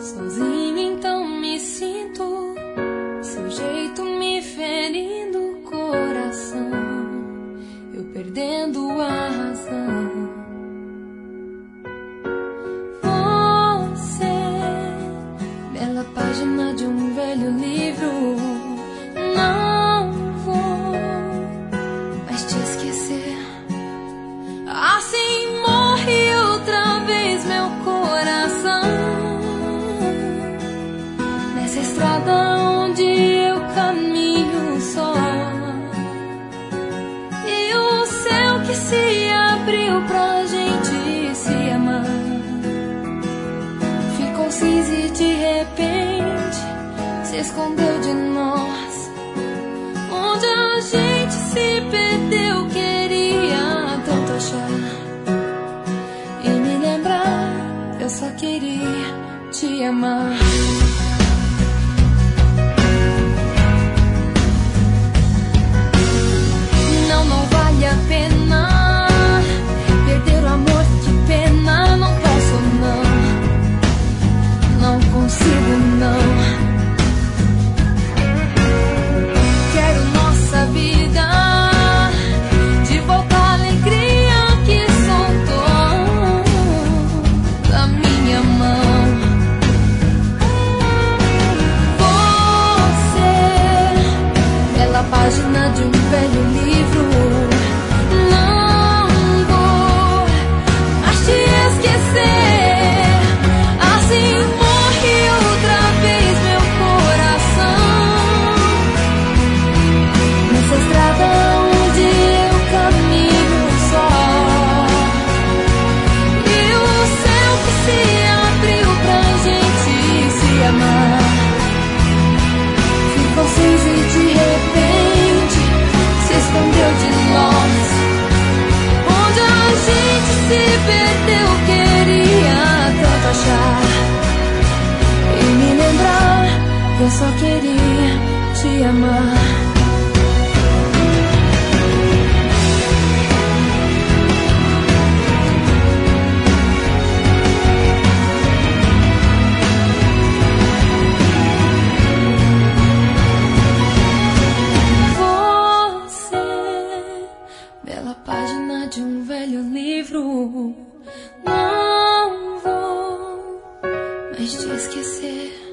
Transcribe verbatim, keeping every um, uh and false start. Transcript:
Sozinho então me sinto, seu jeito me ferindo o coração, eu perdendo a razão. Você, bela página de um velho livro, não vou mais te esquecer. Assim morre outra vez meu coração, nessa estrada onde eu caminho só. E o céu que se abriu pra gente se amar ficou cinza e de repente se escondeu de nós. Onde a gente se perdeu, queria tanto achar e me lembrar, eu só queria te amar. Não, não vale a pena perder o amor, que pena. Não posso não, não consigo não. Quero nossa vida de volta à alegria que soltou da minha mão. Você, bela página de um velho livro, não vou mais te esquecer. Assim morre outra vez meu coração, nessa estrada onde eu caminho só. E o céu que se abriu pra gente se amar ficou cinza e de repente se escondeu de nós. Onde a gente se perdeu, queria tanto achar e me lembrar, eu só queria te amar. Bela página de um velho livro, não vou mais te esquecer.